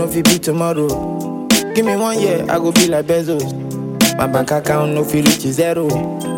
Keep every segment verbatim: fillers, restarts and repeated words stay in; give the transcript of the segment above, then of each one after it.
no fit be tomorrow. Give me one year, I go be like Bezos. My bank account no fit reach zero.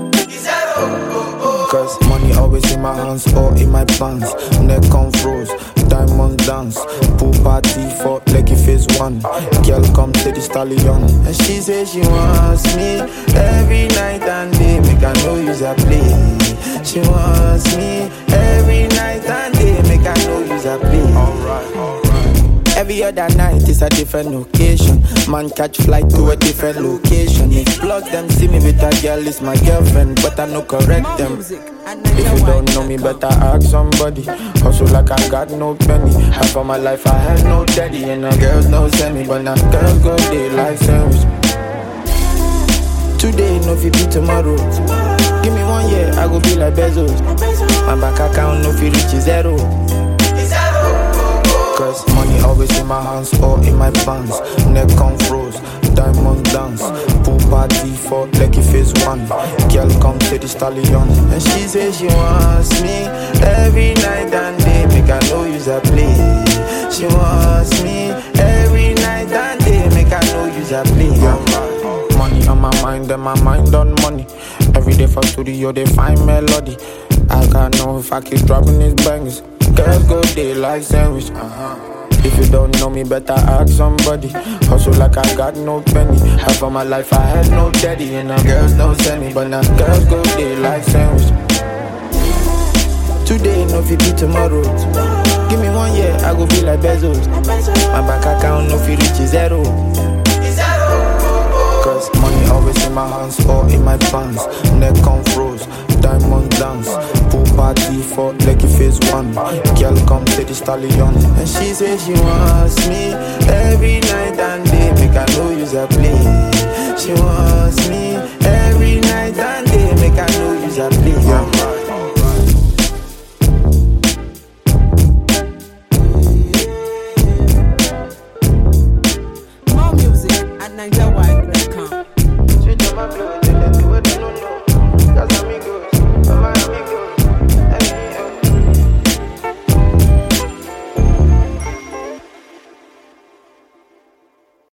Cause money always in my hands or in my pants. Neck on froze, diamond dance. Pool party for leggy phase one. Girl come to the stallion. And she say she wants me every night and day. Make I no use her play. She wants me every night and day. Make I no use her play. Alright, alright. Every other night is a different location. Man catch flight to a different location. If blood them see me with a girl, it's my girlfriend, but I no correct them. If you don't know me, better ask somebody. Hustle like I got no penny. Half of my life I had no daddy, and the girls no send me, but now girls go day like sandwich. Today no fit be tomorrow. Give me one year, I go be like Bezos. My bank account no fit reach zero. Cause money always in my hands or in my pants. Neck on froze, diamond dance. Pool party for leggy phase one. Girl come to the stallion. And she say she wants me every night and day. Make I no use her play. She wants me every night and day. Make I no use her play. Yeah. Money on my mind and my mind on money. Every day for studio they find melody. I can't know if I keep dropping these bangs. Girls go day like sandwich. Uh-huh. If you don't know me, better ask somebody. Hustle like I got no penny. Half of my life I had no daddy, and now girls don't send me, but now girls go day like sandwich. Today no fit be tomorrow. Give me one year, I go be like Bezos. My bank account no fit reach zero. Cause money always in my hands or in my pants. Neck on froze, diamond dance. Pool party for leggy phase one. Girl come to the stallion. And she say she wants me every night and day. Make I no use her play. She wants me every night and day. Make I no use her play. Yeah.